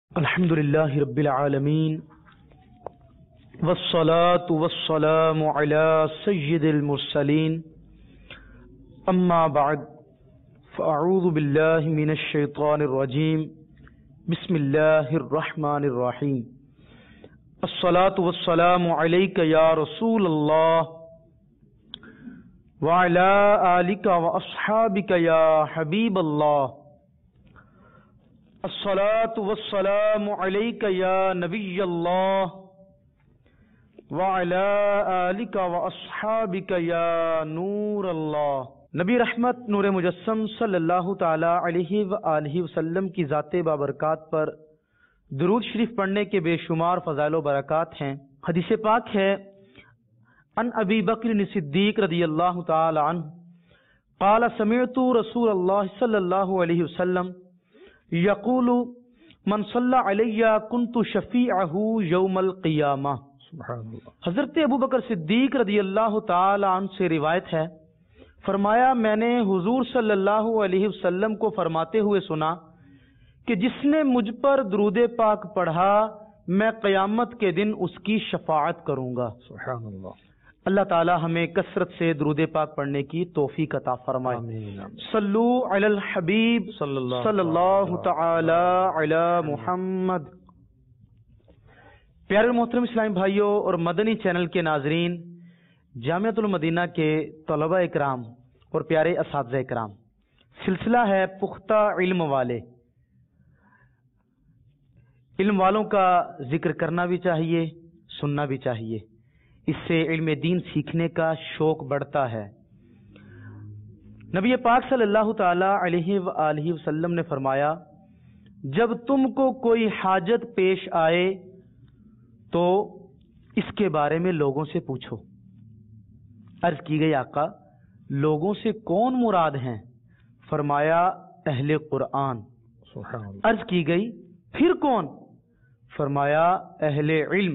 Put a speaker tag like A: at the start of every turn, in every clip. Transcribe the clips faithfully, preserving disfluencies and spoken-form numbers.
A: الحمدللہ رب العالمین والصلاة والسلام علی سید المرسلین اما بعد فاعوذ باللہ من الشیطان الرجیم بسم اللہ الرحمن الرحیم الصلاة والسلام علیک یا رسول اللہ وعلی آلک واصحابک یا حبیب اللہ الصلاة والسلام علیک یا نبی اللہ وعلی آلک واصحابک یا نور اللہ۔ نبی رحمت نور مجسم صلی اللہ تعالی علیہ وآلہ وسلم کی ذات بابرکات پر درود شریف پڑھنے کے بے شمار فضائل و برکات ہیں۔ حدیث پاک ہے ان ابی بکر صدیق رضی اللہ تعالی عنہ قال سمعت رسول اللہ صلی اللہ علیہ وسلم یقول من صلی علی کنت شفیعہ یوم القیامہ۔ سبحان اللہ۔ حضرت ابو بکر صدیق رضی اللہ تعالی عنہ سے روایت ہے، فرمایا میں نے حضور صلی اللہ علیہ وسلم کو فرماتے ہوئے سنا کہ جس نے مجھ پر درود پاک پڑھا میں قیامت کے دن اس کی شفاعت کروں گا۔ سبحان اللہ۔ اللہ تعالی ہمیں کثرت سے درود پاک پڑھنے کی توفیق عطا فرمائے۔ آمین۔ صلو علی الحبیب صلی اللہ, صلی اللہ تعالی علی محمد۔ پیارے محترم اسلامی بھائیوں اور مدنی چینل کے ناظرین، جامعۃ المدینہ کے طلباء اکرام اور پیارے اساتذہ اکرام، سلسلہ ہے پختہ علم والے۔ علم والوں کا ذکر کرنا بھی چاہیے، سننا بھی چاہیے، اس سے علم دین سیکھنے کا شوق بڑھتا ہے۔ نبی پاک صلی اللہ تعالی علیہ وآلہ وسلم نے فرمایا جب تم کو کوئی حاجت پیش آئے تو اس کے بارے میں لوگوں سے پوچھو۔ عرض کی گئی آقا لوگوں سے کون مراد ہیں؟ فرمایا اہل قرآن۔ عرض کی گئی پھر کون؟ فرمایا اہل علم۔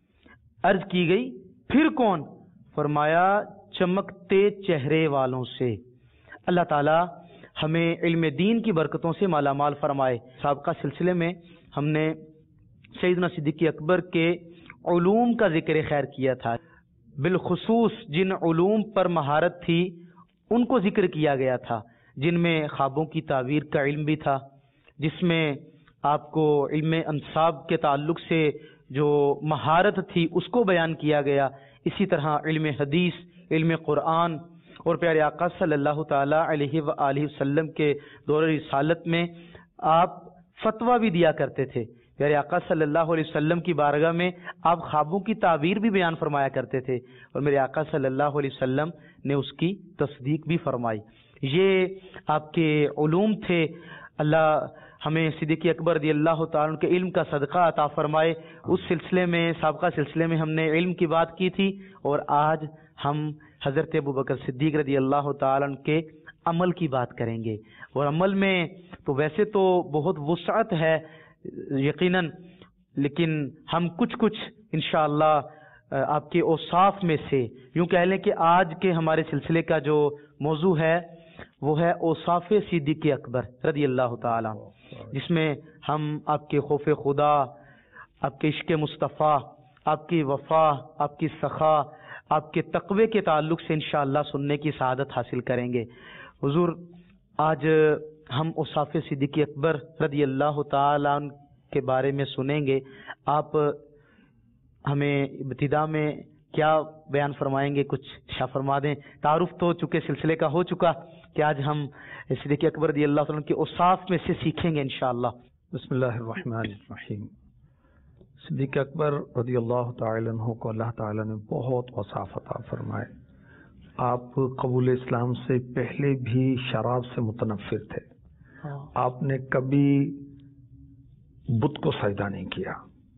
A: عرض کی گئی پھر کون؟ فرمایا چمکتے چہرے والوں سے۔ اللہ تعالی ہمیں علم دین کی برکتوں سے مالا مال فرمائے۔ سابقہ سلسلے میں ہم نے سیدنا صدیق اکبر کے علوم کا ذکر خیر کیا تھا، بالخصوص جن علوم پر مہارت تھی ان کو ذکر کیا گیا تھا، جن میں خوابوں کی تعبیر کا علم بھی تھا، جس میں آپ کو علم انساب کے تعلق سے جو مہارت تھی اس کو بیان کیا گیا۔ اسی طرح علم حدیث، علم قرآن، اور پیارے آقا صلی اللہ تعالی علیہ وآلہ وسلم کے دور رسالت میں آپ فتویٰ بھی دیا کرتے تھے۔ پیارے آقا صلی اللہ علیہ وسلم کی بارگاہ میں آپ خوابوں کی تعبیر بھی بیان فرمایا کرتے تھے، اور میرے آقا صلی اللہ علیہ وسلم نے اس کی تصدیق بھی فرمائی۔ یہ آپ کے علوم تھے۔ اللہ ہمیں صدیق اکبر رضی اللہ تعالیٰ عنہ کے علم کا صدقہ عطا فرمائے۔ اس سلسلے میں سابقہ سلسلے میں ہم نے علم کی بات کی تھی، اور آج ہم حضرت ابو بکر صدیق رضی اللہ تعالیٰ عنہ کے عمل کی بات کریں گے۔ اور عمل میں تو ویسے تو بہت وسعت ہے یقیناً، لیکن ہم کچھ کچھ انشاءاللہ آپ کے اوصاف میں سے، یوں کہہ لیں کہ آج کے ہمارے سلسلے کا جو موضوع ہے وہ ہے اوصاف صدیق اکبر رضی اللہ تعالیٰ، جس میں ہم آپ کے خوف خدا، آپ کے عشق مصطفیٰ، آپ کی وفا، آپ کی سخا، آپ کے تقوی کے تعلق سے انشاءاللہ سننے کی سعادت حاصل کریں گے۔ حضور آج ہم اوصاف صدیق اکبر رضی اللہ تعالیٰ عنہ کے بارے میں سنیں گے۔ آپ ہمیں ابتدا میں کیا بیان فرمائیں گے؟ کچھ شاہ فرما دیں۔ تعارف تو چونکہ سلسلے کا ہو چکا کہ آج ہم صدیق اکبر رضی اللہ تعالیٰ عنہ کے اوصاف میں سے سیکھیں گے انشاءاللہ۔
B: بسم اللہ الرحمن الرحیم۔ صدیق اکبر رضی اللہ تعالی عنہ کو اللہ تعالیٰ نے بہت اوصاف عطا فرمائے۔ آپ قبول اسلام سے پہلے بھی شراب سے متنفر تھے، آپ نے کبھی بت کو سجدہ نہیں کیا،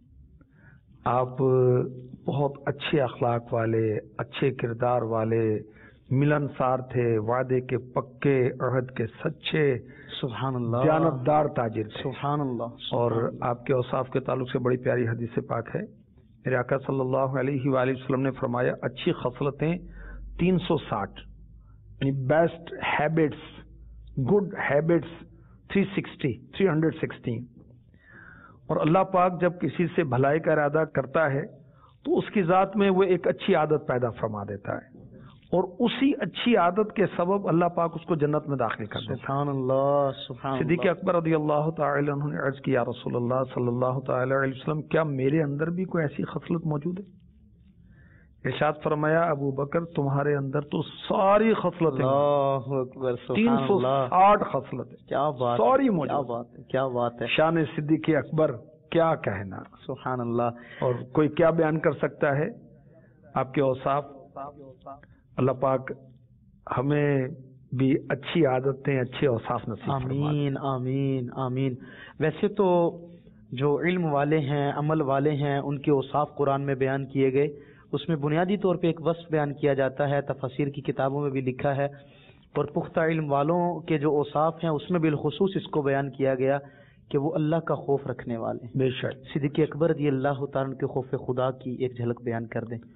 B: آپ بہت اچھے اخلاق والے، اچھے کردار والے، ملنسار تھے، وعدے کے پکے، عہد کے سچے،
A: سبحان اللہ،
B: دیانتدار تاجر تھے۔
A: سبحان اللہ۔
B: اور آپ کے اوصاف کے تعلق سے بڑی پیاری حدیث پاک ہے، میرے آقا صلی اللہ علیہ وآلہ وسلم نے فرمایا اچھی خصلتیں تین سو ساٹھ، یعنی best habits, good habits three sixty three hundred sixty, اور اللہ پاک جب کسی سے بھلائی کا ارادہ کرتا ہے تو اس کی ذات میں وہ ایک اچھی عادت پیدا فرما دیتا ہے، اور اسی اچھی عادت کے سبب اللہ پاک اس کو جنت میں داخل کر دیتا ہے۔
A: سبحان اللہ، سبحان
B: صدیق
A: اللہ۔
B: اکبر رضی اللہ تعالی عنہ نے عرض کیا، رسول اللہ صلی اللہ تعالی علیہ وسلم کیا میرے اندر بھی کوئی ایسی خصلت موجود ہے؟ ارشاد فرمایا، ابو بکر تمہارے اندر تو ساری خصلتیں،
A: اللہ اکبر،
B: تین
A: سبحان
B: سو
A: اللہ،
B: ساٹھ خصلتیں،
A: کیا بات ہے،
B: سوری
A: کیا
B: موجود۔
A: بات ہے، کیا بات ہے،
B: شان صدیق اکبر کیا کہنا،
A: سبحان اللہ۔
B: اور کوئی کیا بیان کر سکتا ہے آپ کے اوصاف۔ اللہ پاک ہمیں بھی اچھی عادتیں، اچھے اوصاف نصیب فرما دے۔
A: آمین آمین آمین۔ ویسے تو جو علم والے ہیں، عمل والے ہیں، ان کے اوصاف قرآن میں بیان کیے گئے، اس میں بنیادی طور پہ ایک وصف بیان کیا جاتا ہے، تفاسیر کی کتابوں میں بھی لکھا ہے، اور پختہ علم والوں کے جو اوصاف ہیں اس میں بالخصوص اس کو بیان کیا گیا کہ وہ اللہ کا خوف رکھنے والے ہیں۔
B: بے شک
A: صدیق اکبر رضی اللہ تعالیٰ عنہ کے خوف خدا کی ایک جھلک بیان کر دیں۔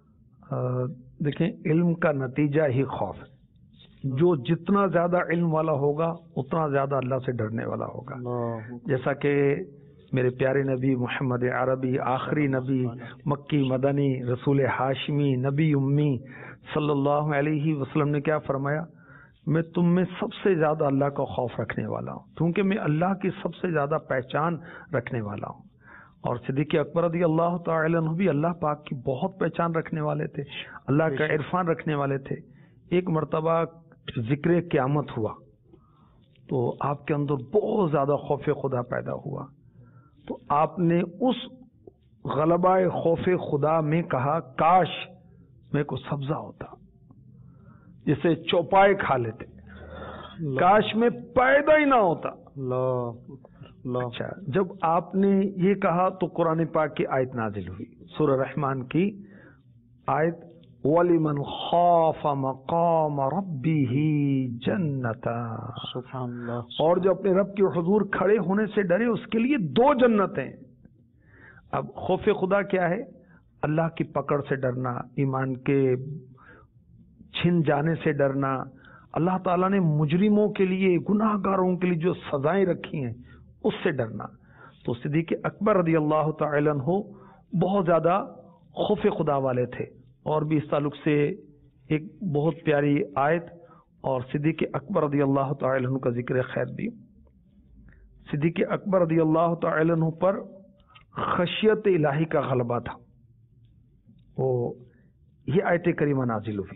B: دیکھیں، علم کا نتیجہ ہی خوف ہے۔ جو جتنا زیادہ علم والا ہوگا اتنا زیادہ اللہ سے ڈرنے والا ہوگا۔ جیسا کہ میرے پیارے نبی محمد عربی، آخری نبی، مکی مدنی، رسول ہاشمی، نبی امی صلی اللہ علیہ وسلم نے کیا فرمایا، میں تم میں سب سے زیادہ اللہ کا خوف رکھنے والا ہوں، کیونکہ میں اللہ کی سب سے زیادہ پہچان رکھنے والا ہوں۔ اور صدیق اکبر رضی اللہ تعالی عنہ بھی اللہ پاک کی بہت پہچان رکھنے والے تھے، اللہ کا عرفان رکھنے والے تھے۔ ایک مرتبہ ذکر قیامت ہوا تو آپ کے اندر بہت زیادہ خوف خدا پیدا ہوا، تو آپ نے اس غلبہ خوف خدا میں کہا، کاش میں کو سبزہ ہوتا جسے چوپائے کھا لیتے، کاش میں پیدا ہی نہ ہوتا۔ اچھا، جب آپ نے یہ کہا تو قرآن پاک کی آیت نازل ہوئی، سورہ رحمان کی آیت، وَلِمَنْ خَافَ مَقَامَ رَبِّهِ جَنَّتَانِ،
A: سبحان اللہ۔
B: اور جو اپنے رب کے حضور کھڑے ہونے سے ڈرے اس کے لیے دو جنتیں۔ اب خوف خدا کیا ہے؟ اللہ کی پکڑ سے ڈرنا، ایمان کے چھن جانے سے ڈرنا، اللہ تعالیٰ نے مجرموں کے لیے، گناہ گاروں کے لیے جو سزائیں رکھی ہیں اس سے ڈرنا۔ تو صدیق اکبر رضی اللہ تعالی عنہ بہت زیادہ خوف خدا والے تھے، اور بھی اس تعلق سے ایک بہت پیاری آیت اور صدیق اکبر رضی اللہ تعالی عنہ کا ذکر خیر بھی۔ صدیق اکبر رضی اللہ تعالی عنہ پر خشیت الہی کا غلبہ تھا، وہ یہ آیت کریمہ نازل ہوئی،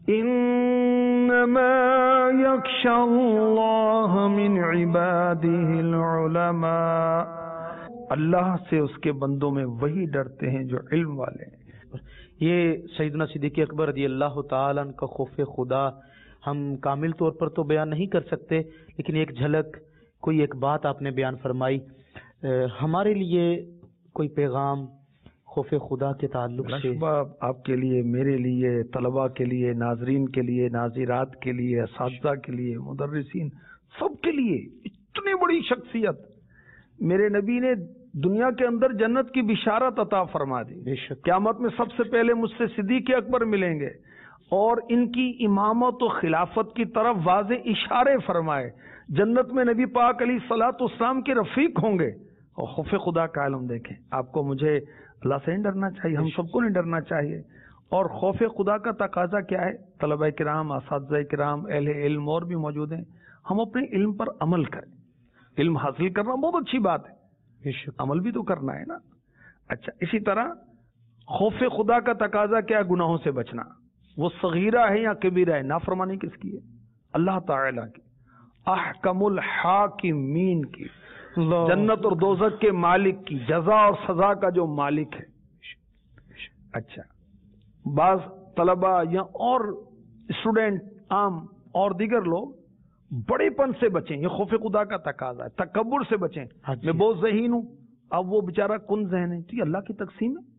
B: انما یخشی اللہ من عبادہ العلماء، اللہ سے اس کے بندوں میں وہی ڈرتے ہیں جو علم والے ہیں۔
A: یہ سیدنا صدیق اکبر رضی اللہ تعالیٰ عنہ کا خوف خدا ہم کامل طور پر تو بیان نہیں کر سکتے، لیکن ایک جھلک، کوئی ایک بات آپ نے بیان فرمائی، ہمارے لیے کوئی پیغام خوف خدا کے تعلق سے؟
B: آپ کے لیے، میرے لیے، طلباء کے لیے، ناظرین کے لیے، ناظرات کے لیے، اساتذہ کے لیے، مدرسین، سب کے لیے اتنی بڑی شخصیت، میرے نبی نے دنیا کے اندر جنت کی بشارت عطا فرما دی، قیامت میں سب سے پہلے مجھ سے صدیق اکبر ملیں گے، اور ان کی امامت و خلافت کی طرف واضح اشارے فرمائے، جنت میں نبی پاک علیہ الصلوۃ والسلام کے رفیق ہوں گے۔ اور خوف خدا کا عالم دیکھیں، آپ کو مجھے اللہ سے نہیں ڈرنا چاہیے، ہم سب کو نہیں ڈرنا چاہیے۔ اور خوف خدا کا تقاضا کیا ہے؟ طلبہ کرام، اساتذہ کرام، اہل علم اور بھی موجود ہیں، ہم اپنے علم پر عمل کریں۔ علم حاصل کرنا بہت اچھی بات ہے، عمل بھی تو کرنا ہے نا۔ اچھا، اسی طرح خوف خدا کا تقاضا کیا ہے؟ گناہوں سے بچنا، وہ صغیرہ ہے یا کبیرہ ہے، نافرمانی کس کی ہے؟ اللہ تعالیٰ کی، احکم الحاکمین کی، جنت اور دوزخ کے مالک کی، جزا اور سزا کا جو مالک ہے۔ اچھا، بعض طلبہ یا اور اسٹوڈنٹ عام اور دیگر لوگ بڑے پن سے بچیں، یہ خوف خدا کا تقاضا ہے، تکبر سے بچیں، میں بہت ذہین ہوں، اب وہ بیچارہ کن ذہن ہے، تو یہ اللہ کی تقسیم ہے۔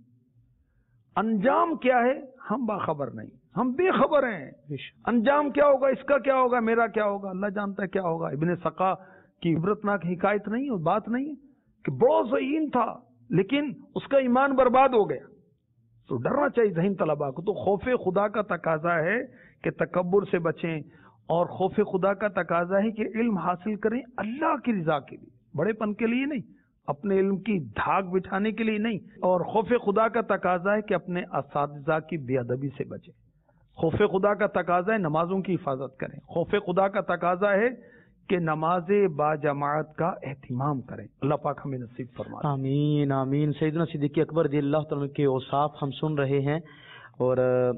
B: انجام کیا ہے ہم باخبر نہیں، ہم بے خبر ہیں، انجام کیا ہوگا، اس کا کیا ہوگا، میرا کیا ہوگا، اللہ جانتا ہے کیا ہوگا۔ ابن سقا کی عبرتناک حکایت نہیں ہے، بات نہیں ہے کہ بہت ذہین تھا لیکن اس کا ایمان برباد ہو گیا، تو ڈرنا چاہیے ذہین طلباء کو۔ تو خوف خدا کا تقاضا ہے کہ تکبر سے بچیں، اور خوف خدا کا تقاضا ہے کہ علم حاصل کریں اللہ کی رضا کے لیے، بڑے پن کے لیے نہیں، اپنے علم کی دھاگ بٹھانے کے لیے نہیں. اور خوف خدا کا تقاضا ہے کہ اپنے اساتذہ کی بے ادبی سے بچیں. خوف خدا کا تقاضا ہے نمازوں کی حفاظت کریں. خوف خدا کا تقاضا ہے کہ نماز با جماعت کا اہتمام کریں. اللہ پاک ہمیں نصیب فرمائے.
A: آمین آمین. سیدنا صدیق اکبر رضی اللہ تعالیٰ کے اوصاف ہم سن رہے ہیں اور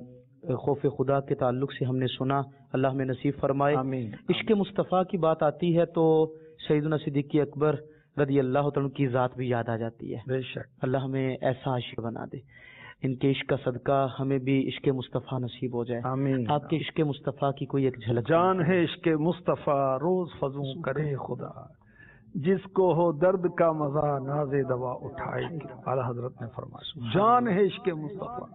A: خوف خدا کے تعلق سے ہم نے سنا. اللہ ہمیں نصیب فرمائے.
B: آمین.
A: عشق مصطفیٰ کی بات آتی ہے تو سیدنا صدیق اکبر رضی اللہ تعالیٰ کی ذات بھی یاد آ جاتی ہے.
B: بے شک.
A: اللہ ہمیں ایسا عاشق بنا دے. ان کے عشق کا صدقہ ہمیں بھی عشق مصطفیٰ نصیب ہو جائے.
B: آمین.
A: آپ کے عشق مصطفیٰ کی کوئی ایک جھلک.
B: جان ہے عشق مصطفیٰ روز فضوں کرے خدا، جس کو ہو درد کا مزہ ناز دوا اٹھائے. اعلیٰ حضرت نے فرمایا جان ہے عشق مصطفیٰ.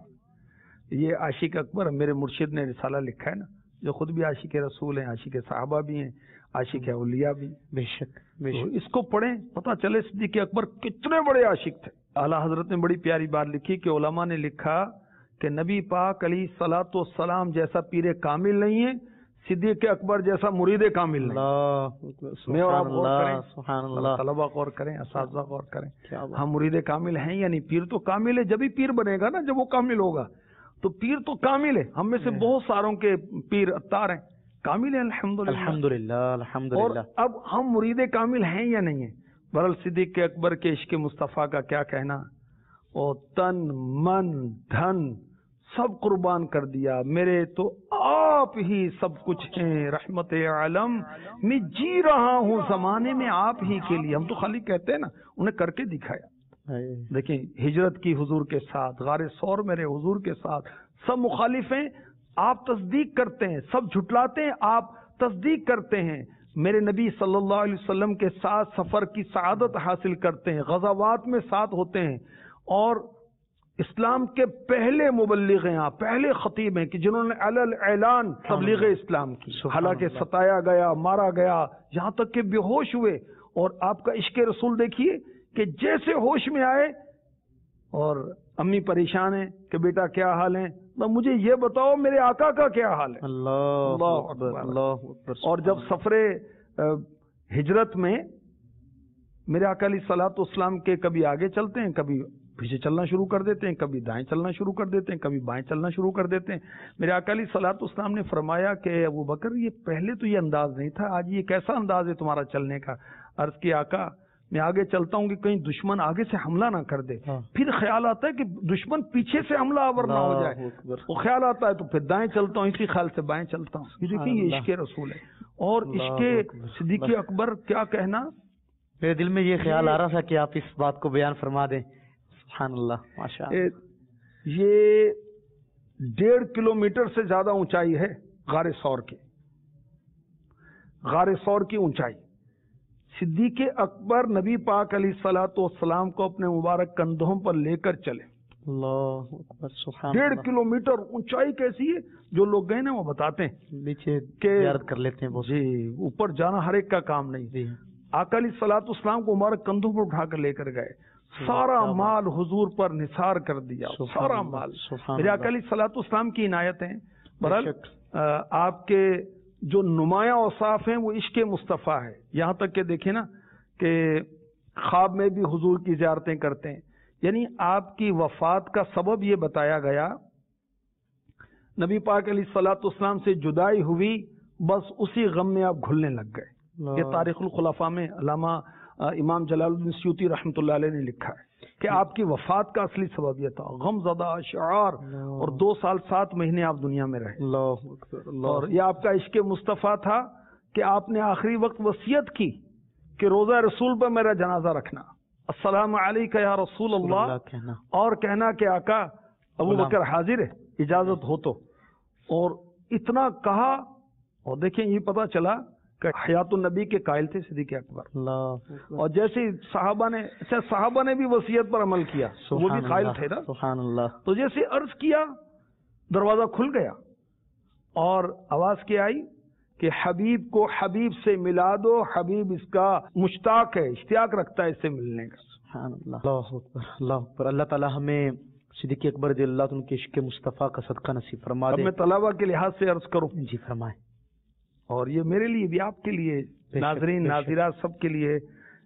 B: یہ عاشق اکبر میرے مرشد نے رسالہ لکھا ہے نا، جو خود بھی عاشق رسول ہیں، عاشق صحابہ بھی ہیں، عاشق اولیاء بھی.
A: بے شک بے شک.
B: اس کو پڑھیں پتہ چلے صدیق اکبر کتنے بڑے عاشق تھے. اعلیٰ حضرت نے بڑی پیاری بات لکھی کہ علماء نے لکھا کہ نبی پاک علیہ الصلوۃ والسلام جیسا پیر کامل نہیں ہے، صدیق اکبر جیسا مرید کامل نہیں. میں اور آپ غور کریں، طلبہ غور کریں، اساتذہ غور کریں. ہم مرید کامل ہیں یعنی پیر تو کامل ہے. جب ہی پیر بنے گا نا، جب وہ کامل ہوگا تو پیر تو کامل ہے. ہم میں سے بہت ساروں کے پیر اتار ہیں، کامل ہیں الحمدللہ
A: الحمدللہ الحمدللہ.
B: اور اب ہم مرید کامل ہیں یا نہیں ہیں؟ بہرحال صدیق کے اکبر کے عشق مصطفیٰ کا کیا کہنا. اور تن من دھن سب قربان کر دیا. میرے تو آپ ہی سب کچھ ہیں، رحمت عالم میں جی رہا ہوں زمانے میں آپ ہی کے لیے. ہم تو خالی کہتے ہیں نا، انہیں کر کے دکھایا. دیکھیں ہجرت کی حضور کے ساتھ، غار ثور میرے حضور کے ساتھ، سب مخالف ہیں، آپ تصدیق کرتے ہیں. سب جھٹلاتے ہیں، آپ تصدیق کرتے ہیں. میرے نبی صلی اللہ علیہ وسلم کے ساتھ سفر کی سعادت حاصل کرتے ہیں، غزوات میں ساتھ ہوتے ہیں، اور اسلام کے پہلے مبلغ ہیں آپ، پہلے خطیب ہیں کہ جنہوں نے علل اعلان تبلیغ اسلام کی. حالانکہ ستایا گیا، مارا گیا، یہاں تک کہ بے ہوش ہوئے. اور آپ کا عشق رسول دیکھیے کہ جیسے ہوش میں آئے اور امی پریشان ہیں کہ بیٹا کیا حال ہے، تو مجھے یہ بتاؤ میرے آقا کا کیا حال ہے.
A: اللہ اکبر اللہ اکبر.
B: اور جب سفر ہجرت میں میرے آقا علیہ الصلوۃ والسلام کے کبھی آگے چلتے ہیں، کبھی پیچھے چلنا شروع کر دیتے ہیں، کبھی دائیں چلنا شروع کر دیتے ہیں، کبھی بائیں چلنا شروع کر دیتے ہیں. میرے آقا علیہ الصلوۃ والسلام نے فرمایا کہ ابو بکر یہ پہلے تو یہ انداز نہیں تھا، آج یہ کیسا انداز ہے تمہارا چلنے کا. عرض کی آقا میں آگے چلتا ہوں کہ کہیں دشمن آگے سے حملہ نہ کر دے. پھر خیال آتا ہے کہ دشمن پیچھے سے حملہ آور نہ ہو جائے، وہ خیال آتا ہے تو پھر دائیں چلتا ہوں، اسی خیال سے بائیں چلتا ہوں. یہ دیکھیں یہ عشق رسول ہے. اور عشق صدیق اکبر کیا کہنا.
A: میرے دل میں یہ خیال آ رہا تھا کہ آپ اس بات کو بیان فرما دیں. سبحان اللہ ماشاء اللہ.
B: یہ ڈیڑھ کلو میٹر سے زیادہ اونچائی ہے غار ثور کی. غار ثور کی اونچائی. صدیق اکبر نبی پاک علیہ الصلوۃ والسلام کو اپنے مبارک کندھوں پر لے کر چلے.
A: اللہ اکبر سبحان
B: ڈیڑھ
A: اللہ.
B: کلو میٹر اونچائی کیسی ہے؟ جو لوگ گئے نا وہ بتاتے ہیں
A: نیچے
B: کہ
A: زیارت کر لیتے ہیں.
B: جی اوپر جانا ہر ایک کا کام نہیں.
A: جی
B: آقا علیہ الصلوۃ والسلام کو مبارک کندھوں پر اٹھا کر لے کر گئے. سارا مال حضور پر نثار کر دیا. سارا مال میرے آقا علیہ الصلوۃ والسلام کی عنایت ہیں. بہرحال آپ کے جو نمایاں اوصاف ہیں وہ عشق مصطفیٰ ہے. یہاں تک کہ دیکھیں نا کہ خواب میں بھی حضور کی زیارتیں کرتے ہیں. یعنی آپ کی وفات کا سبب یہ بتایا گیا، نبی پاک علیہ الصلوۃ والسلام سے جدائی ہوئی، بس اسی غم میں آپ گھلنے لگ گئے. یہ تاریخ الخلفاء میں علامہ امام جلال الدین سیوطی رحمۃ اللہ علیہ نے لکھا ہے کہ آپ کی وفات کا اصلی سبب یہ تھا، غم زدہ اشعار، اور دو سال سات مہینے آپ دنیا میں رہے. اور یہ آپ کا عشق مصطفیٰ تھا کہ آپ نے آخری وقت وصیت کی کہ روزہ رسول پر میرا جنازہ رکھنا، السلام علیکہ یا رسول اللہ، اور کہنا کہ آقا ابو بکر حاضر ہے اجازت ہو تو. اور اتنا کہا، اور دیکھیں یہ پتا چلا کہ حیات النبی کے قائل تھے صدیق اکبر. اور جیسے صحابہ نے اچھا صحابہ نے بھی وصیت پر عمل کیا، وہ بھی قائل تھے نا.
A: سبحان اللہ.
B: تو جیسے عرض کیا دروازہ کھل گیا اور آواز کیا آئی کہ حبیب کو حبیب سے ملا دو، حبیب اس کا مشتاق ہے، اشتیاق رکھتا ہے اس سے ملنے کا.
A: سبحان اللہ. اللہ اکبر اللہ اکبر. اللہ تعالی ہمیں صدیق اکبر رضی اللہ عنہ کے عشق مصطفیٰ کا صدقہ نصیب فرما دے.
B: اب میں طلبہ کے لحاظ سے عرض کروں.
A: جی فرمائیں.
B: اور یہ میرے لیے بھی، آپ کے لیے، ناظرین ناظرات سب کے لیے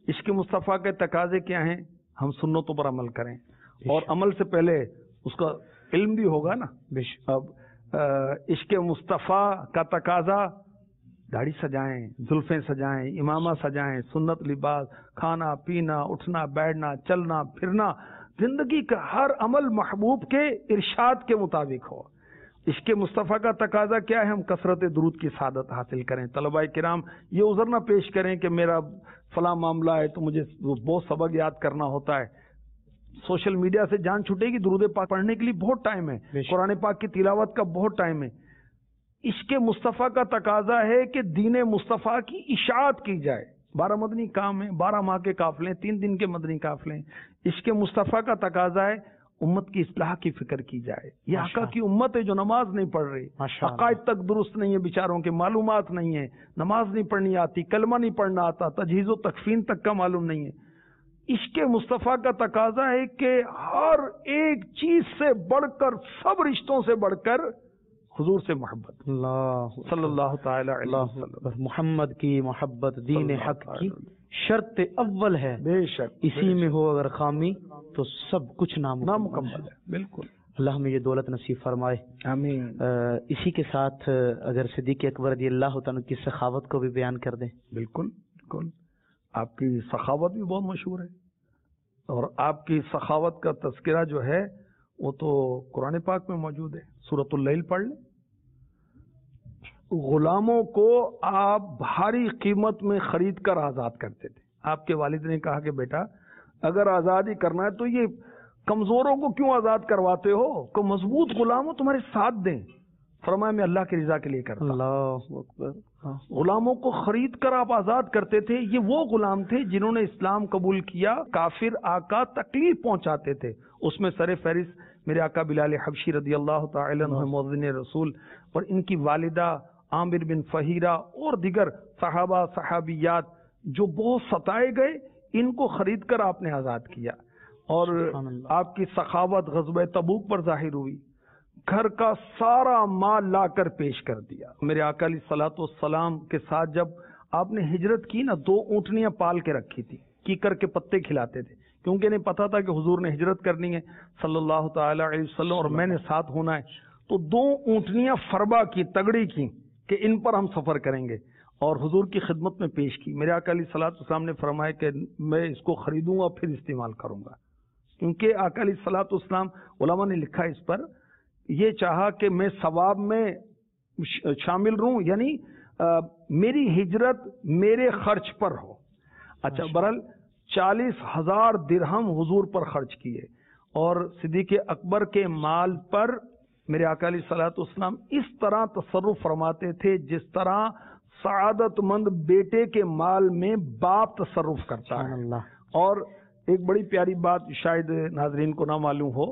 B: عشق مصطفیٰ کے تقاضے کیا ہیں؟ ہم سنتوں پر عمل کریں، اور عمل سے پہلے اس کا علم بھی ہوگا نا۔ اب عشق مصطفیٰ کا تقاضا داڑھی سجائیں، زلفیں سجائیں، امامہ سجائیں، سنت لباس، کھانا پینا، اٹھنا بیٹھنا، چلنا پھرنا، زندگی کا ہر عمل محبوب کے ارشاد کے مطابق ہو۔ عشق مصطفیٰ کا تقاضا کیا ہے؟ ہم کثرت درود کی سعادت حاصل کریں۔ طلباء کرام یہ عذر نہ پیش کریں کہ میرا فلاں معاملہ ہے تو مجھے بہت سبق یاد کرنا ہوتا ہے۔ سوشل میڈیا سے جان چھوٹے گی، درود پاک پڑھنے کے لیے بہت ٹائم ہے، قرآن پاک کی تلاوت کا بہت ٹائم ہے۔ عشق مصطفیٰ کا تقاضا ہے کہ دین مصطفیٰ کی اشاعت کی جائے۔ بارہ مدنی کام ہیں، بارہ ماہ کے قافلے، تین دن کے مدنی قافلے۔ عشق مصطفیٰ کا تقاضا ہے امت کی اصلاح کی فکر کی جائے۔ یہ آقا کی امت ہے جو نماز نہیں پڑھ رہی، عقائد تک درست نہیں ہے، بیچاروں کے معلومات نہیں ہے، نماز نہیں پڑھنی آتی، کلمہ نہیں پڑھنا آتا، تجہیز و تکفین تک کا معلوم نہیں ہے۔ عشق مصطفیٰ کا تقاضا ہے کہ ہر ایک چیز سے بڑھ کر، سب رشتوں سے بڑھ کر حضور سے محبت، اللہ صلی اللہ تعالی علیہ وسلم۔
A: محمد کی محبت دین حق کی شرط اول ہے،
B: بے شک
A: اسی میں ہو اگر خامی تو سب کچھ
B: نامکمل ہے۔ بالکل،
A: اللہ ہمیں یہ دولت نصیب فرمائے،
B: آمین۔
A: اسی کے ساتھ اگر صدیق اکبر رضی اللہ تعالیٰ کی سخاوت کو بھی بیان کر دیں۔
B: بالکل بالکل، آپ کی سخاوت بھی بہت مشہور ہے، اور آپ کی سخاوت کا تذکرہ جو ہے وہ تو قرآن پاک میں موجود ہے۔ سورۃ اللیل پڑھ لیں۔ غلاموں کو آپ بھاری قیمت میں خرید کر آزاد کرتے تھے۔ آپ کے والد نے کہا کہ بیٹا اگر آزاد ہی کرنا ہے تو یہ کمزوروں کو کیوں آزاد کرواتے ہو، کو مضبوط غلام ہو تمہارے ساتھ دیں۔ فرمایا میں اللہ کی رضا کے لیے کرتا ہوں۔
A: اللہ اکبر۔
B: غلاموں کو خرید کر آپ آزاد کرتے تھے۔ یہ وہ غلام تھے جنہوں نے اسلام قبول کیا، کافر آقا تکلیف پہنچاتے تھے، اس میں سر فہرست میرے آقا بلال حبشی رضی اللہ تعالی عنہ مؤذن رسول، اور ان کی والدہ عامر بن فہیرہ اور دیگر صحابہ صحابیات جو بہت ستائے گئے، ان کو خرید کر آپ نے آزاد کیا۔ اور آپ کی سخاوت غزوہ تبوک پر ظاہر ہوئی، گھر کا سارا مال لا کر پیش کر دیا۔ میرے آقا علیہ الصلوۃ والسلام کے ساتھ جب آپ نے ہجرت کی نا، دو اونٹنیاں پال کے رکھی تھی، کیکر کے پتے کھلاتے تھے، کیونکہ انہیں پتا تھا کہ حضور نے ہجرت کرنی ہے صلی اللہ تعالی علیہ وسلم، اور میں نے ساتھ ہونا ہے، تو دو اونٹنیاں فربا کی، تگڑی کی کہ ان پر ہم سفر کریں گے، اور حضور کی خدمت میں پیش کی۔ میرے آقا علیہ الصلوۃ والسلام نے فرمایا کہ میں اس کو خریدوں گا پھر استعمال کروں گا، کیونکہ آقا علیہ الصلوۃ والسلام، علماء نے لکھا اس پر، یہ چاہا کہ میں ثواب میں شامل رہوں، یعنی آ, میری ہجرت میرے خرچ پر ہو۔ اچھا، برحال چالیس ہزار درہم حضور پر خرچ کیے، اور صدیق اکبر کے مال پر میرے آقا علیہ الصلوۃ والسلام اس طرح تصرف فرماتے تھے جس طرح سعادت مند بیٹے کے مال میں باپ تصرف کرتا ہے۔ اور ایک بڑی پیاری بات شاید ناظرین کو نہ معلوم ہو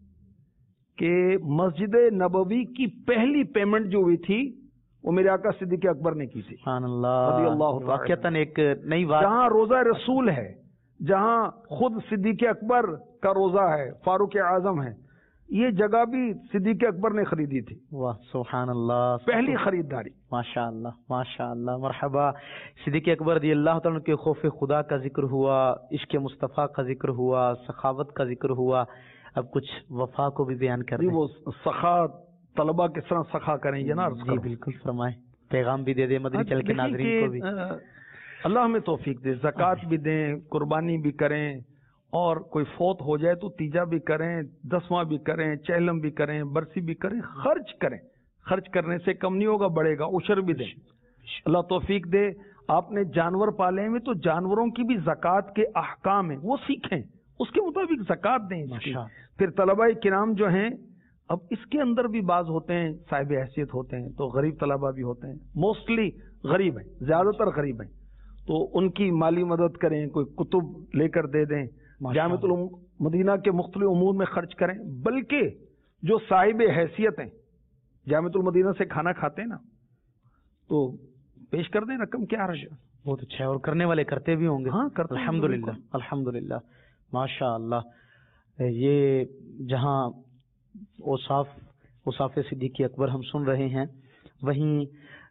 B: کہ مسجد نبوی کی پہلی پیمنٹ جو ہوئی تھی وہ میرے آقا صدیق اکبر نے کی تھی،
A: سبحان اللہ،
B: رضی اللہ
A: واقعتاً ایک نئی بات۔
B: جہاں روزہ رسول ہے، جہاں خود صدیق اکبر کا روزہ ہے، فاروق اعظم ہے، یہ جگہ بھی صدیق اکبر نے خریدی تھی۔
A: واہ سبحان اللہ،
B: پہلی خریداری۔
A: ماشاء اللہ ماشاء اللہ، مرحبا۔ صدیق اکبر رضی اللہ تعالیٰ کے خوف خدا کا ذکر ہوا، عشق مصطفیٰ کا ذکر ہوا، سخاوت کا ذکر ہوا، اب کچھ وفا کو بھی بیان کر دیں۔
B: وہ سخا طلبہ کس طرح سخا کریں یہ نا،
A: جی بالکل فرمائیں، پیغام بھی دے دیں مدنی چل کے ناظرین کو بھی۔
B: اللہ ہمیں توفیق دے، زکوٰۃ بھی دیں، قربانی بھی کریں، اور کوئی فوت ہو جائے تو تیجا بھی کریں، دسواں بھی کریں، چہلم بھی کریں، برسی بھی کریں، خرچ کریں، خرچ کرنے سے کم نہیں ہوگا، بڑھے گا، عشر بھی دیں۔ اللہ توفیق دے۔ آپ نے جانور پالے ہوئے تو جانوروں کی بھی زکوٰۃ کے احکام ہیں، وہ سیکھیں، اس کے مطابق زکوٰۃ دیں۔ پھر طلباء کرام جو ہیں، اب اس کے اندر بھی بعض ہوتے ہیں صاحب حیثیت ہوتے ہیں، تو غریب طلباء بھی ہوتے ہیں، موسٹلی غریب ہیں، زیادہ تر غریب ہیں، تو ان کی مالی مدد کریں، کوئی کتب لے کر دے دیں، جامعۃ المدینہ کے مختلف امور میں خرچ کریں، بلکہ جو صاحب حیثیت ہیں، جامعۃ المدینہ سے کھانا کھاتے ہیں نا، تو پیش کر دیں، رقم کیا رہے،
A: بہت اچھا ہے، اور کرنے والے کرتے بھی ہوں گے۔
B: ہاں کرتے ہیں،
A: الحمدللہ الحمدللہ ماشاء اللہ۔ یہ جہاں اوصاف اوصاف صدیق اکبر ہم سن رہے ہیں، وہیں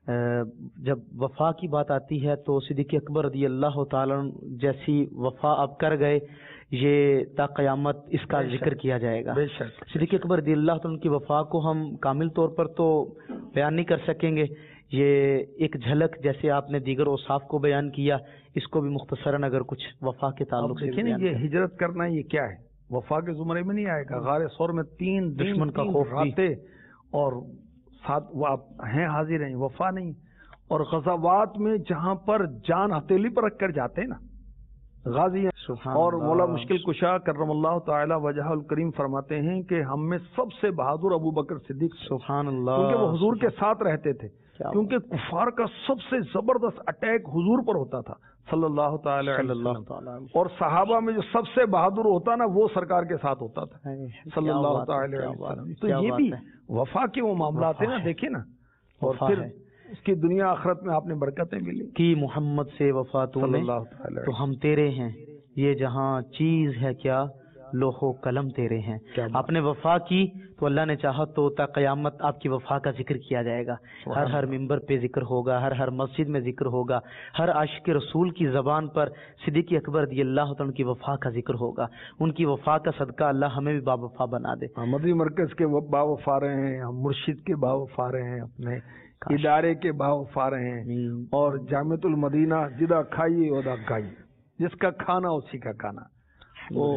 A: جب وفا کی بات آتی ہے تو صدیق اکبر رضی اللہ تعالیٰ جیسی وفا اب کر گئے، یہ تا قیامت اس کا ذکر کیا جائے گا۔ صدیق اکبر رضی اللہ تعالیٰ کی وفا کو ہم کامل طور پر تو بیان نہیں کر سکیں گے، یہ ایک جھلک جیسے آپ نے دیگر اوصاف کو بیان کیا، اس کو بھی مختصراً اگر کچھ وفا کے تعلق سے
B: دیکھیں، یہ ہجرت کرنا یہ کیا ہے؟ وفا کے زمرے میں نہیں آئے گا۔ غار ثور میں تین
A: دشمن کا خوف
B: راتیں اور ساتھ وہ آپ ہیں حاضر ہیں، وفا نہیں۔ اور غزوات میں جہاں پر جان ہتھیلی پر رکھ کر جاتے ہیں نا غازی ہیں، اور مولا مشکل کشا کرم اللہ تعالی وجہ الکریم فرماتے ہیں کہ ہم میں سب سے بہادر ابو بکر صدیق،
A: سبحان اللہ،
B: کیونکہ وہ حضور کے ساتھ رہتے تھے، کیونکہ کفار کا سب سے زبردست اٹیک حضور پر ہوتا تھا صلی اللہ تعالی علیہ وسلم، اور صحابہ میں جو سب سے بہادر ہوتا نا وہ سرکار کے ساتھ ہوتا تھا صلی اللہ تعالی علیہ وسلم۔ تو یہ بھی وفا کے وہ معاملات ہیں نا، دیکھیں نا، اور پھر اس کی دنیا آخرت میں آپ نے برکتیں ملی
A: کہ محمد سے وفا تو نے تو ہم تیرے ہیں، یہ جہاں چیز ہے کیا لوح و قلم تیرے ہیں۔ آپ نے وفا کی تو اللہ نے چاہا تو تا قیامت آپ کی وفا کا ذکر کیا جائے گا، ہر ہر ممبر پہ ذکر ہوگا، ہر ہر مسجد میں ذکر ہوگا، ہر عاشق رسول کی زبان پر صدیق اکبر رضی اللہ تعالیٰ کی وفا کا ذکر ہوگا۔ ان کی وفا کا صدقہ اللہ ہمیں بھی با وفا بنا دے۔
B: مدنی مرکز کے با وفا رہے ہیں، ہم مرشد کے با وفا رہے ہیں، اپنے ادارے کے با وفا رہے ہیں، اور جامعۃ المدینہ جدہ کھائیے ادا کھائیے، جس کا کھانا اسی کا کھانا، وہ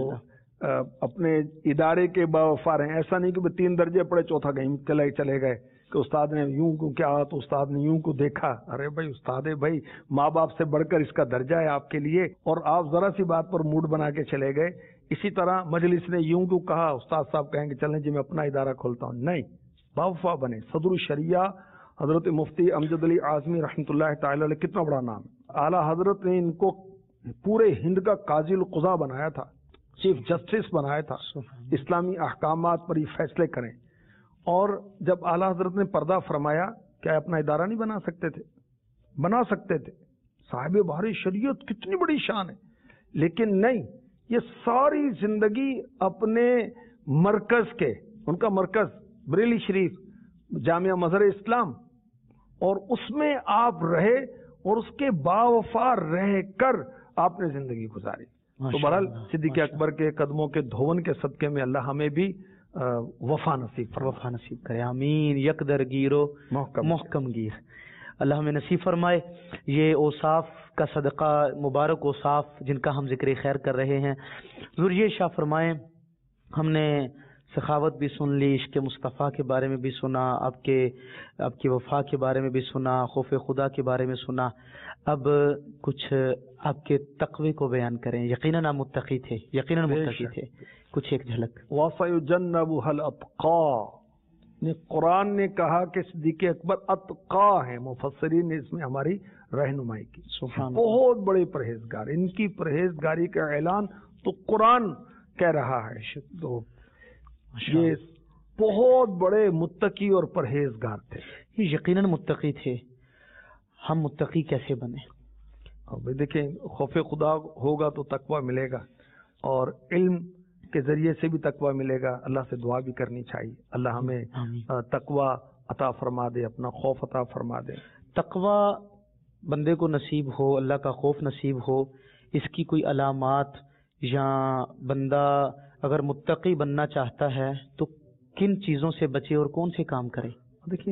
B: اپنے ادارے کے با وفا رہے ہیں۔ ایسا نہیں کہ تین درجے پڑے چوتھا کہیں چلے چلے گئے کہ استاد نے یوں کو کیا تو استاد نے یوں کو دیکھا، ارے بھائی استاد ہے بھائی، ماں باپ سے بڑھ کر اس کا درجہ ہے آپ کے لیے، اور آپ ذرا سی بات پر موڈ بنا کے چلے گئے۔ اسی طرح مجلس نے یوں کو کہا، استاد صاحب کہیں گے چلیں جی میں اپنا ادارہ کھولتا ہوں، نہیں، با وفا بنے۔ صدر الشریعہ حضرت مفتی امجد علی اعظمی رحمۃ اللہ تعالی علیہ، کتنا بڑا نام ہے، اعلیٰ حضرت نے ان کو پورے ہند کا قاضی القضاء بنایا تھا، چیف جسٹس بنایا تھا، اسلامی احکامات پر یہ فیصلے کریں۔ اور جب اعلیٰ حضرت نے پردہ فرمایا، کیا اپنا ادارہ نہیں بنا سکتے تھے؟ بنا سکتے تھے، صاحب بہار شریعت کتنی بڑی شان ہے، لیکن نہیں، یہ ساری زندگی اپنے مرکز کے، ان کا مرکز بریلی شریف جامعہ مظہر اسلام، اور اس میں آپ رہے اور اس کے باوفا رہ کر آپ نے زندگی گزاری۔ تو بہرحال صدیق اکبر کے قدموں کے دھون کے صدقے میں اللہ ہمیں بھی وفا نصیب
A: وفا نصیب کرے، آمین۔ یک در گیرو محکم گیر، اللہ ہمیں نصیب فرمائے۔ یہ اوصاف کا صدقہ، مبارک اوصاف جن کا ہم ذکر خیر کر رہے ہیں، ضرور یہ شاہ فرمائیں، ہم نے سخاوت بھی سن لی، عشق مصطفیٰ کے بارے میں بھی سنا، آپ کے آپ کی وفا کے بارے میں بھی سنا، خوف خدا کے بارے میں سنا، اب کچھ آپ کے تقوی کو بیان کریں۔ یقیناً آپ متقی تھے، یقیناً متقی تھے، کچھ ایک جھلک۔
B: وَسَيُجَنَّبُهَا الْأَتْقَى، قرآن نے کہا کہ صدیق اکبر اتقا ہیں، مفسرین نے اس میں ہماری رہنمائی کی، بہت بڑے پرہیزگار، ان کی پرہیزگاری کا اعلان تو قرآن کہہ رہا ہے، تو یہ بہت بڑے متقی اور پرہیزگار تھے۔
A: یہ یقیناً متقی تھے، ہم متقی کیسے بنے؟
B: اب دیکھیں، خوف خدا ہوگا تو تقوی ملے گا، اور علم کے ذریعے سے بھی تقوی ملے گا۔ اللہ سے دعا بھی کرنی چاہیے، اللہ ہمیں تقوی عطا فرما دے، اپنا خوف عطا فرما دے۔
A: تقوی بندے کو نصیب ہو، اللہ کا خوف نصیب ہو، اس کی کوئی علامات، یا بندہ اگر متقی بننا چاہتا ہے تو کن چیزوں سے بچے اور کون سے کام کرے؟
B: دیکھیں،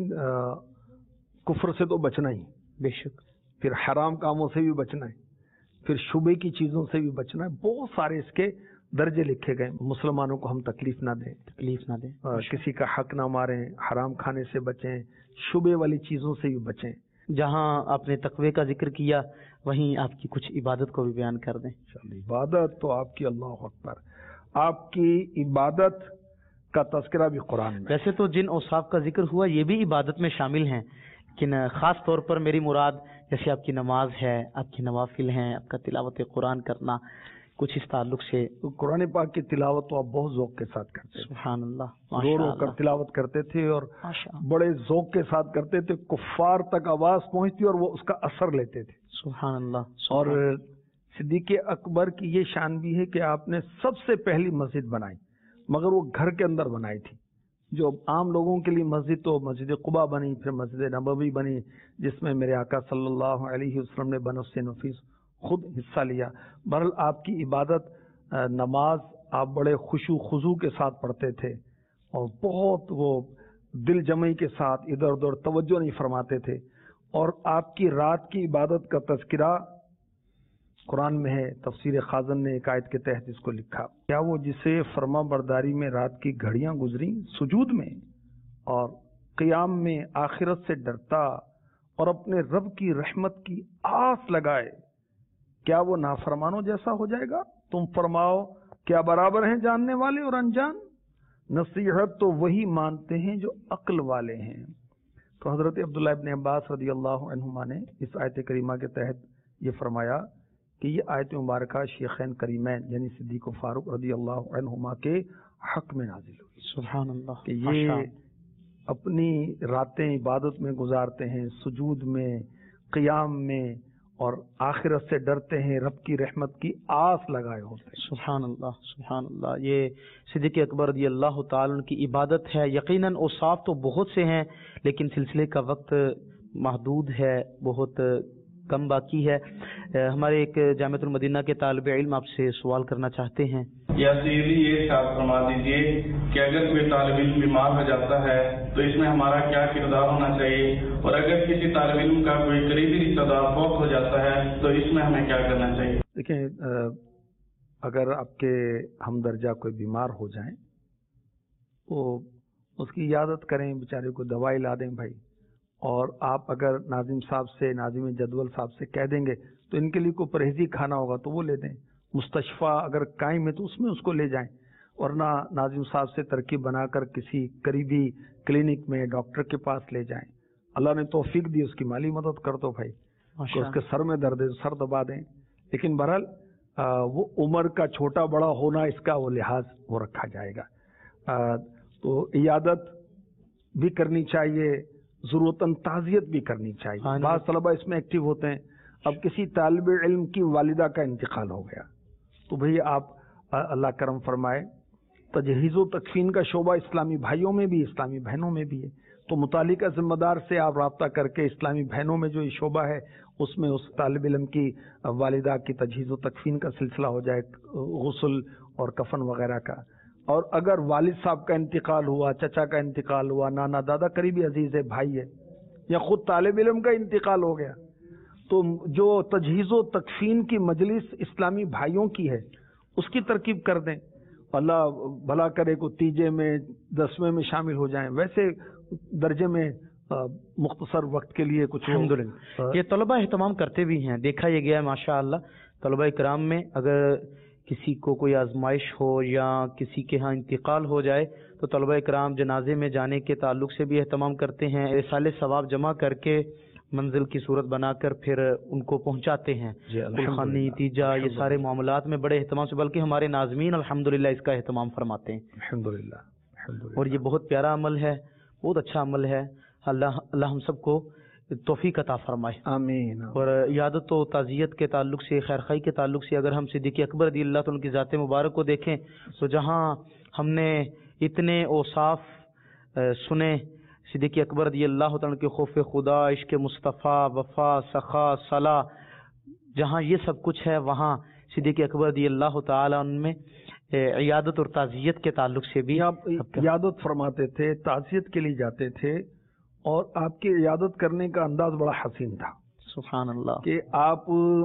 B: کفر سے تو بچنا ہی،
A: بے شک،
B: پھر حرام کاموں سے بھی بچنا ہے، پھر شبے کی چیزوں سے بھی بچنا ہے، بہت سارے اس کے درجے لکھے گئے۔ مسلمانوں کو ہم تکلیف نہ دیں،
A: تکلیف نہ دیں،
B: کسی کا حق نہ ماریں، حرام کھانے سے بچیں، شبے والی چیزوں سے بھی بچیں۔
A: جہاں آپ نے تقوی کا ذکر کیا وہیں آپ کی کچھ عبادت کو بھی بیان کر دیں۔
B: عبادت تو آپ کی، اللہ اکبر، آپ کی عبادت کا تذکرہ بھی قرآن میں۔
A: ویسے تو جن اوصاف کا ذکر ہوا یہ بھی عبادت میں شامل ہیں، لیکن خاص طور پر میری مراد جیسے آپ کی نماز ہے، آپ کی نوافل ہیں، آپ کا تلاوت قرآن کرنا، کچھ اس تعلق سے۔
B: قرآن پاک کی تلاوت تو آپ بہت ذوق کے ساتھ کرتے تھے،
A: سبحان اللہ،
B: رو رو کر تلاوت کرتے تھے، اور بڑے ذوق کے ساتھ کرتے تھے، کفار تک آواز پہنچتی اور وہ اس کا اثر لیتے تھے،
A: سبحان اللہ۔
B: اور صدیق اکبر کی یہ شان بھی ہے کہ آپ نے سب سے پہلی مسجد بنائی، مگر وہ گھر کے اندر بنائی تھی، جو عام لوگوں کے لیے مسجد تو مسجد قباء بنی، پھر مسجد نبوی بنی جس میں میرے آقا صلی اللہ علیہ وسلم نے بنفس نفیس خود حصہ لیا۔ بہرحال آپ کی عبادت نماز آپ بڑے خشوع خضوع کے ساتھ پڑھتے تھے اور بہت وہ دل جمعی کے ساتھ ادھر ادھر توجہ نہیں فرماتے تھے، اور آپ کی رات کی عبادت کا تذکرہ قرآن میں ہے۔ تفسیر خازن نے ایک آیت کے تحت اس کو لکھا، کیا وہ جسے فرما برداری میں رات کی گھڑیاں گزری، سجود میں اور قیام میں آخرت سے ڈرتا اور اپنے رب کی رحمت کی آس لگائے، کیا وہ نافرمانوں جیسا ہو جائے گا؟ تم فرماؤ کیا برابر ہیں جاننے والے اور انجان؟ نصیحت تو وہی مانتے ہیں جو عقل والے ہیں۔ تو حضرت عبداللہ ابن عباس رضی اللہ عنہما نے اس آیت کریمہ کے تحت یہ فرمایا کہ یہ آیت مبارکہ شیخین کریمین یعنی صدیق و فاروق رضی اللہ عنہما کے حق میں نازل ہوئی۔
A: سبحان اللہ،
B: کہ یہ اپنی راتیں عبادت میں گزارتے ہیں، سجود میں، قیام میں، اور آخرت سے ڈرتے ہیں، رب کی رحمت کی آس لگائے ہوتے ہیں۔
A: سبحان اللہ، سبحان اللہ۔ یہ صدیق اکبر رضی اللہ تعالیٰ عنہ کی عبادت ہے۔ یقیناً اوصاف تو بہت سے ہیں لیکن سلسلے کا وقت محدود ہے، بہت کم باقی ہے۔ ہمارے ایک جامعۃ المدینہ کے طالب علم آپ سے سوال کرنا چاہتے ہیں۔
C: یا سیدھی یہ ارشاد فرما دیجیے کہ اگر کوئی طالب علم بیمار ہو جاتا ہے تو اس میں ہمارا کیا کردار ہونا چاہیے، اور اگر کسی طالب علم کا کوئی قریبی رشتہ دار فوت ہو جاتا ہے تو اس میں ہمیں کیا کرنا چاہیے؟
B: دیکھیں، اگر آپ کے ہم درجہ کوئی بیمار ہو جائیں تو اس کی عیادت کریں، بیچارے کو دوائی لا دیں بھائی، اور آپ اگر ناظم صاحب سے، ناظم جدول صاحب سے کہہ دیں گے تو ان کے لیے کوئی پرہیزی کھانا ہوگا تو وہ لے دیں، مستشفیٰ اگر قائم ہے تو اس میں اس کو لے جائیں، ورنہ ناظم صاحب سے ترکیب بنا کر کسی قریبی کلینک میں ڈاکٹر کے پاس لے جائیں۔ اللہ نے توفیق دی، اس کی مالی مدد کر دو بھائی، کہ اس کے سر میں درد ہے سر دبا دیں، لیکن بہرحال وہ عمر کا چھوٹا بڑا ہونا اس کا وہ لحاظ وہ رکھا جائے گا۔ تو عیادت بھی کرنی چاہیے، ضرورتاً تعزیت بھی کرنی چاہیے۔ بعض طلبہ اس میں ایکٹیو ہوتے ہیں، اب کسی طالب علم کی والدہ کا انتقال ہو گیا تو بھئی آپ اللہ کرم فرمائے، تجہیز و تکفین کا شعبہ اسلامی بھائیوں میں بھی، اسلامی بہنوں میں بھی ہے، تو متعلقہ ذمہ دار سے آپ رابطہ کر کے اسلامی بہنوں میں جو یہ شعبہ ہے اس میں اس طالب علم کی والدہ کی تجہیز و تکفین کا سلسلہ ہو جائے، غسل اور کفن وغیرہ کا۔ اور اگر والد صاحب کا انتقال ہوا، چچا کا انتقال ہوا، نانا دادا قریبی عزیز ہے، بھائی ہے، یا خود طالب علم کا انتقال ہو گیا، تو جو تجہیز و تکفین کی مجلس اسلامی بھائیوں کی ہے اس کی ترکیب کر دیں، اللہ بھلا کرے کو تیجے میں دسویں میں شامل ہو جائیں، ویسے درجے میں مختصر وقت کے لیے کچھ۔
A: الحمدللہ یہ طلبہ اہتمام کرتے بھی ہیں، دیکھا یہ گیا ہے ماشاء اللہ طلبہ کرام میں، اگر کسی کو کوئی آزمائش ہو یا کسی کے ہاں انتقال ہو جائے تو طلبہ کرام جنازے میں جانے کے تعلق سے بھی اہتمام کرتے ہیں، رسالے ثواب جمع کر کے منزل کی صورت بنا کر پھر ان کو پہنچاتے ہیں، گلخانی تیجا، یہ سارے معاملات میں بڑے اہتمام سے، بلکہ ہمارے ناظمین الحمدللہ اس کا اہتمام فرماتے ہیں
B: الحمدللہ،
A: اور یہ بہت پیارا عمل ہے، بہت اچھا عمل ہے۔ اللہ اللہ ہم سب کو توفیق عطا فرمائے،
B: آمین۔
A: اور عیادت و تعزیت کے تعلق سے، خیر خواہی کے تعلق سے اگر ہم صدیق اکبر رضی اللہ تعالیٰ کی ذات مبارک کو دیکھیں تو جہاں ہم نے اتنے اوصاف سنے صدیق اکبر رضی اللہ تعالیٰ کے خوف خدا، عشق مصطفیٰ، وفا، سخا، صلاح، جہاں یہ سب کچھ ہے وہاں صدیق اکبر رضی اللہ تعالیٰ عنہ میں عیادت اور تعزیت کے تعلق سے بھی
B: آپ عیادت فرماتے تھے، تعزیت کے لیے جاتے تھے، اور آپ کی عیادت کرنے کا انداز بڑا حسین تھا۔
A: سبحان اللہ،
B: کہ آپ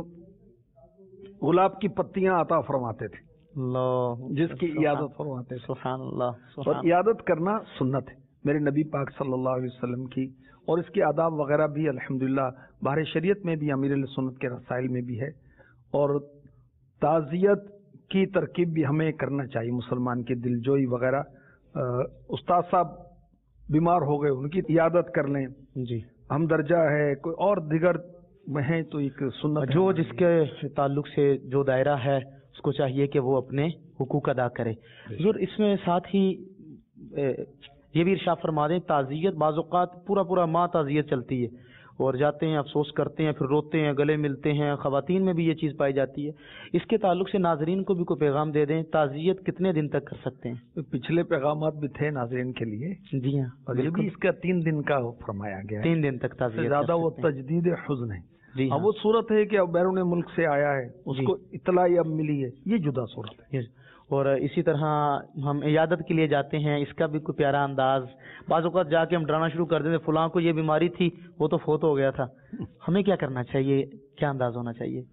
B: گلاب کی پتیاں عطا فرماتے تھے،
A: اللہ
B: جس کی عیادت فرماتے تھے،
A: سبحان اللہ،
B: اور عیادت کرنا سنت ہے میرے نبی پاک صلی اللہ علیہ وسلم کی، اور اس کے آداب وغیرہ بھی الحمدللہ بہر شریعت میں بھی، امیر سنت کے رسائل میں بھی ہے، اور تعزیت کی ترکیب بھی ہمیں کرنا چاہیے، مسلمان کی دلجوئی وغیرہ۔ استاد صاحب بیمار ہو گئے، ان کی عیادت کر لیں،
A: جی
B: ہم درجہ ہے کوئی اور دیگر میں ہیں تو ایک سنت،
A: جو جس کے تعلق سے جو دائرہ ہے اس کو چاہیے کہ وہ اپنے حقوق ادا کرے۔ حضور اس میں ساتھ ہی یہ بھی ارشاد فرما دیں، تعزیت بعض اوقات پورا پورا ماہ تعزیت چلتی ہے، اور جاتے ہیں افسوس کرتے ہیں، پھر روتے ہیں، گلے ملتے ہیں. خواتین میں بھی یہ چیز پائی جاتی ہے. اس کے تعلق سے ناظرین کو بھی کوئی پیغام دے دیں. تعزیت کتنے دن تک کر سکتے ہیں؟
B: پچھلے پیغامات بھی تھے ناظرین کے لیے.
A: جی ہاں،
B: اور یہ بھی اس کا تین دن کا فرمایا گیا ہے.
A: تین دن تک تعزیت
B: زیادہ وہ تجدید حزن ہے.
A: جی ہاں.
B: اب وہ صورت ہے کہ اب بیرون ملک سے آیا ہے، اس
A: جی.
B: کو اطلاع اب ملی ہے، یہ جدا صورت ہے.
A: اور اسی طرح ہم عیادت کے لیے جاتے ہیں، اس کا بھی کوئی پیارا انداز. بعض اوقات جا کے ہم ڈرانا شروع کر دیتے، فلاں کو یہ بیماری تھی، وہ تو فوت ہو گیا تھا. ہمیں کیا کرنا چاہیے؟ کیا انداز ہونا چاہیے؟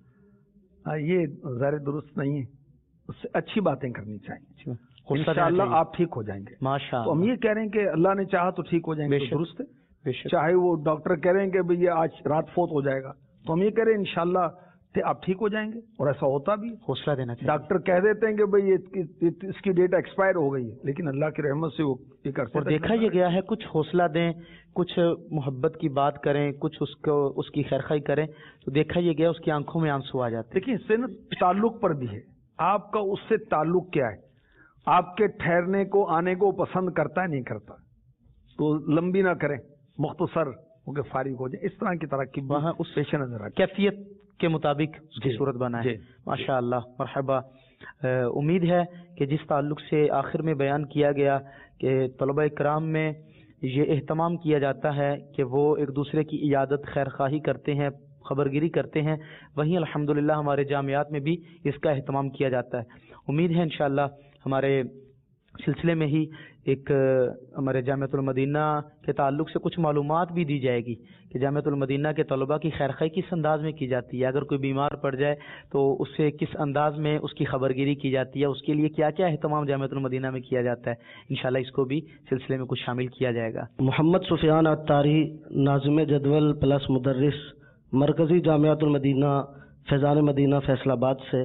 B: یہ ظاہر درست نہیں ہے. اس سے اچھی باتیں کرنی چاہیے.
A: انشاءاللہ
B: آپ ٹھیک ہو جائیں گے.
A: ماشاء
B: تو ہم یہ کہہ رہے ہیں کہ اللہ نے چاہا تو ٹھیک ہو جائیں گے، درست ہے. چاہے وہ ڈاکٹر کہہ رہے ہیں کہ بھئی یہ آج رات فوت ہو جائے گا، تو ہم یہ کہہ رہے ہیں انشاءاللہ آپ ٹھیک ہو جائیں گے. اور ایسا ہوتا بھی.
A: حوصلہ دینا چاہیے.
B: ڈاکٹر کہہ دیتے ہیں کہ بھئی اس کی ڈیٹ ایکسپائر ہو گئی ہے، لیکن اللہ کی رحمت سے وہ یہ کرتے.
A: اور دیکھا یہ گیا ہے کچھ حوصلہ دیں، کچھ محبت کی بات کریں، کچھ اس کو اس کی خیرخواہی کریں، تو دیکھا یہ گیا اس کی آنکھوں میں آنسو آ جاتے.
B: دیکھیں اس سے نا تعلق پر بھی ہے. آپ کا اس سے تعلق کیا ہے؟ آپ کے ٹھہرنے کو آنے کو پسند کرتا ہے نہیں کرتا؟ تو لمبی نہ کریں، مختصر ہو کے فارغ ہو جائیں. اس طرح کی ترقی
A: وہاں اس
B: پیش نظر رکھیں،
A: کیفیت کے مطابق اس کی صورت بنائے. ماشاء اللہ، مرحبا. امید ہے کہ جس تعلق سے آخر میں بیان کیا گیا کہ طلبہ کرام میں یہ اہتمام کیا جاتا ہے کہ وہ ایک دوسرے کی عیادت خیرخواہی کرتے ہیں، خبرگیری کرتے ہیں، وہیں الحمدللہ ہمارے جامعات میں بھی اس کا اہتمام کیا جاتا ہے. امید ہے انشاءاللہ ہمارے سلسلے میں ہی ایک ہمارے جامعۃ المدینہ کے تعلق سے کچھ معلومات بھی دی جائے گی کہ جامعۃ المدینہ کے طلباء کی خیرخواہی کس انداز میں کی جاتی ہے. اگر کوئی بیمار پڑ جائے تو اس سے کس انداز میں اس کی خبرگیری کی جاتی ہے، اس کے لیے کیا کیا اہتمام جامعۃ المدینہ میں کیا جاتا ہے. انشاءاللہ اس کو بھی سلسلے میں کچھ شامل کیا جائے گا.
D: محمد سفیان عطاری، ناظم جدول پلس مدرس، مرکزی جامعۃ المدینہ فیضان مدینہ فیصل آباد سے.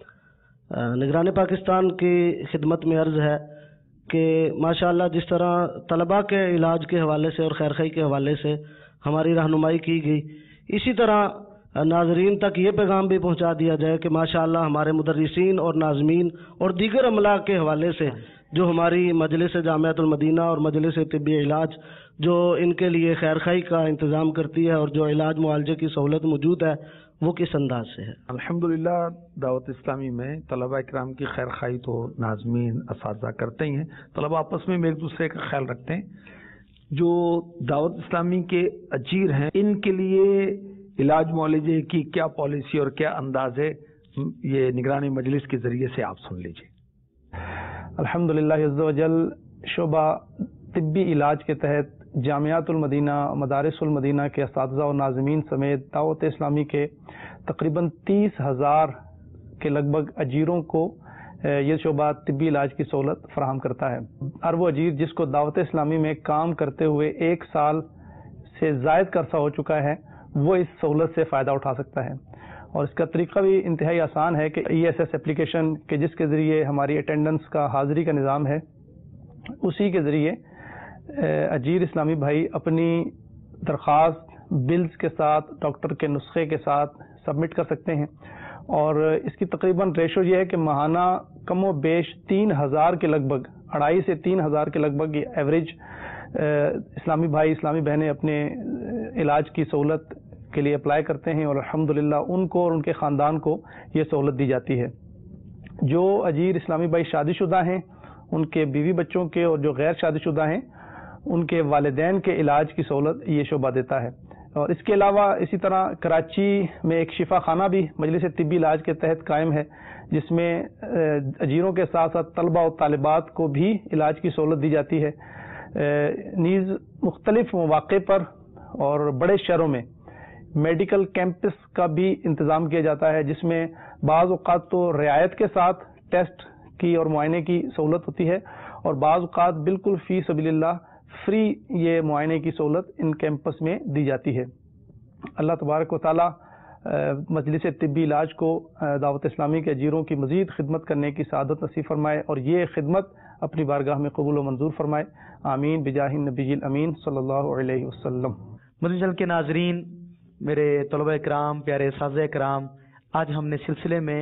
D: نگران پاکستان کی خدمت میں عرض ہے کہ ماشاءاللہ جس طرح طلباء کے علاج کے حوالے سے اور خیرخواہی کے حوالے سے ہماری رہنمائی کی گئی، اسی طرح ناظرین تک یہ پیغام بھی پہنچا دیا جائے کہ ماشاءاللہ ہمارے مدرسین اور ناظمین اور دیگر عملہ کے حوالے سے جو ہماری مجلس جامعۃ المدینہ اور مجلس طبی علاج جو ان کے لیے خیرخواہی کا انتظام کرتی ہے اور جو علاج معالجے کی سہولت موجود ہے، وہ کس انداز سے ہے؟
B: الحمدللہ دعوت اسلامی میں طلباء اکرام کی خیر خواہی تو ناظمین اساتذہ کرتے ہی ہیں. طلباء آپس میں ایک دوسرے کا خیال رکھتے ہیں. جو دعوت اسلامی کے اجیر ہیں ان کے لیے علاج معالجے کی کیا پالیسی اور کیا انداز ہے، یہ نگرانی مجلس کے ذریعے سے آپ سن لیجیے.
C: الحمدللہ عز و جل شعبہ طبی علاج کے تحت جامعات المدینہ، مدارس المدینہ کے اساتذہ اور ناظمین سمیت دعوت اسلامی کے تقریباً تیس ہزار کے لگ بھگ اجیروں کو یہ شعبہ طبی علاج کی سہولت فراہم کرتا ہے. ہر وہ اجیر جس کو دعوت اسلامی میں کام کرتے ہوئے ایک سال سے زائد کا عرصہ ہو چکا ہے، وہ اس سہولت سے فائدہ اٹھا سکتا ہے. اور اس کا طریقہ بھی انتہائی آسان ہے کہ ای ایس ایس اپلیکیشن کے جس کے ذریعے ہماری اٹینڈنس کا حاضری کا نظام ہے، اسی کے ذریعے اجیر اسلامی بھائی اپنی درخواست بلز کے ساتھ، ڈاکٹر کے نسخے کے ساتھ سبمٹ کر سکتے ہیں. اور اس کی تقریباً ریشو یہ ہے کہ ماہانہ کم و بیش تین ہزار کے لگ بھگ اڑائی سے تین ہزار کے لگ بھگ یہ ایوریج اسلامی بھائی اسلامی بہنیں اپنے علاج کی سہولت کے لیے اپلائی کرتے ہیں، اور الحمدللہ ان کو اور ان کے خاندان کو یہ سہولت دی جاتی ہے. جو اجیر اسلامی بھائی شادی شدہ ہیں، ان کے بیوی بچوں کے اور جو غیر شادی شدہ ہیں ان کے والدین کے علاج کی سہولت یہ شعبہ دیتا ہے. اور اس کے علاوہ اسی طرح کراچی میں ایک شفا خانہ بھی مجلس طبی علاج کے تحت قائم ہے، جس میں اجیروں کے ساتھ ساتھ طلبہ و طالبات کو بھی علاج کی سہولت دی جاتی ہے. نیز مختلف مواقع پر اور بڑے شہروں میں میڈیکل کیمپس کا بھی انتظام کیا جاتا ہے، جس میں بعض اوقات تو رعایت کے ساتھ ٹیسٹ کی اور معائنے کی سہولت ہوتی ہے، اور بعض اوقات بالکل فی سبیل اللہ فری یہ معائنے کی سہولت ان کیمپس میں دی جاتی ہے. اللہ تبارک و تعالی مجلس طبی علاج کو دعوت اسلامی کے اجیروں کی مزید خدمت کرنے کی سعادت نصیب فرمائے اور یہ خدمت اپنی بارگاہ میں قبول و منظور فرمائے. آمین بجاہ النبی الامین صلی اللہ علیہ وسلم.
A: مدنی چینل کے ناظرین، میرے طلبہ اکرام، پیارے اساتذہ اکرام، آج ہم نے سلسلے میں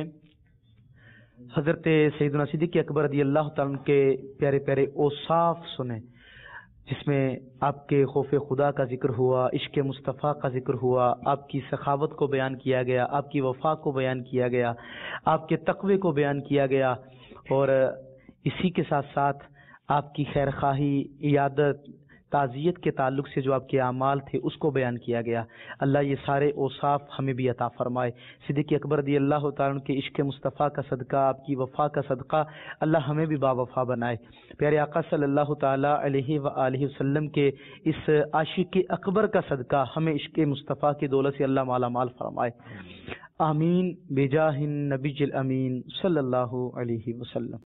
A: حضرت سیدنا صدیق اکبر رضی اللہ تعالیٰ عنہ کے پیارے پیارے اوصاف سنے. جس میں آپ کے خوف خدا کا ذکر ہوا، عشق مصطفیٰ کا ذکر ہوا، آپ کی سخاوت کو بیان کیا گیا، آپ کی وفا کو بیان کیا گیا، آپ کے تقوی کو بیان کیا گیا، اور اسی کے ساتھ ساتھ آپ کی خیر خواہی، عیادت، تعزیت کے تعلق سے جو آپ کے اعمال تھے اس کو بیان کیا گیا۔ اللہ یہ سارے اوصاف ہمیں بھی عطا فرمائے۔ صدیق اکبر رضی اللہ تعالیٰ عنہ کے عشق مصطفیٰ کا صدقہ، آپ کی وفا کا صدقہ، اللہ ہمیں بھی باوفا بنائے۔ پیارے آقا صلی اللہ تعالیٰ علیہ وآلہ وسلم کے اس عاشق اکبر کا صدقہ ہمیں عشق مصطفیٰ کی دولت سے اللہ مالا مال فرمائے۔ آمین بجاہ النبی الامین صلی اللہ علیہ وسلم۔